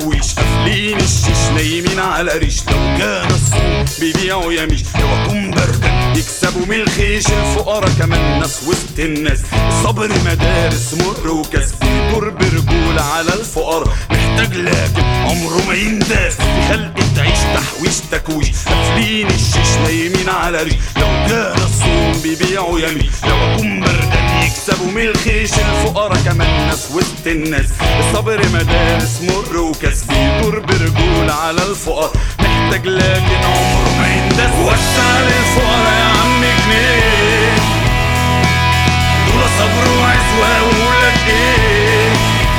تحويش، قافلين الشيش نايمين على ريش. لو كان الصوم بيبيعوا يميش يواكم بردا يكسبوا من الخيش. الفقراء كمان ناس وسط الناس، الصبر مدارس مر وكاس. بيدور برجولة على الفقراء محتاج لكن عمره ما ينداس. في خلق تعيش تحويش تكويش، قافلين الشيش نايمين على ريش. لو كان الصوم بيبيعوا يميش يواكم بردا يكسبوا من الخيش. الفقراء كمان ناس وسط الناس، الصبر مدارس مر وكاس. بيدور برجولة على الفقراء محتاج لكن عمره ما ينداس. وسع للفقراء يا عم جنيه، دول صبر وعزوة وولاد ايه.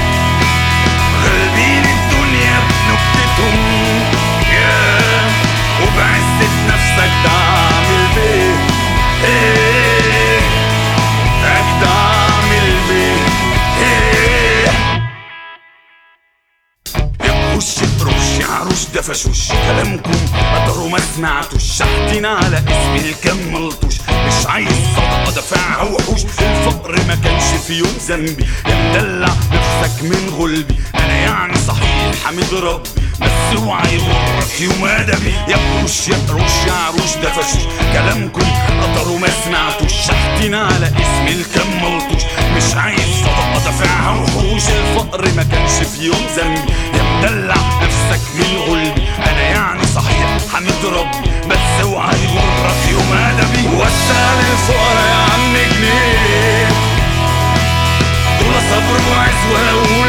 غالبين الدنيا بنكتتهم ياه، وبعزة نفسك تعمل بيه ايه. تعمل بيه ايه. يبوش يطرش عروش دفشوش، كلامكم قدروا ما سمعتوش. شحتنا على اسم الكم ملطوش، مش عايز صدقة دفعها وحوش. الفقر ما كانش في يوم ذنبي، مدلع نفسك من غلبي. انا يعني صحيح حمد ربي، بس اوعى يغرك يوم ادبي. يبوش يقروش يا عروش دفشوش، كلامكم قدروا ما سمعتوش. شحتنا على اسم الكم ملطوش، مش عايز صدقة دفعها وحوش. الفقر ما كانش في يوم ذنبي، يا مدلع نفسك من غلبي. انا يعني صحيح حمد ربي، بس اوعى يغرك يوم ادبي. وسع للفقراء يا عم جنيه، دول صبر وعزوة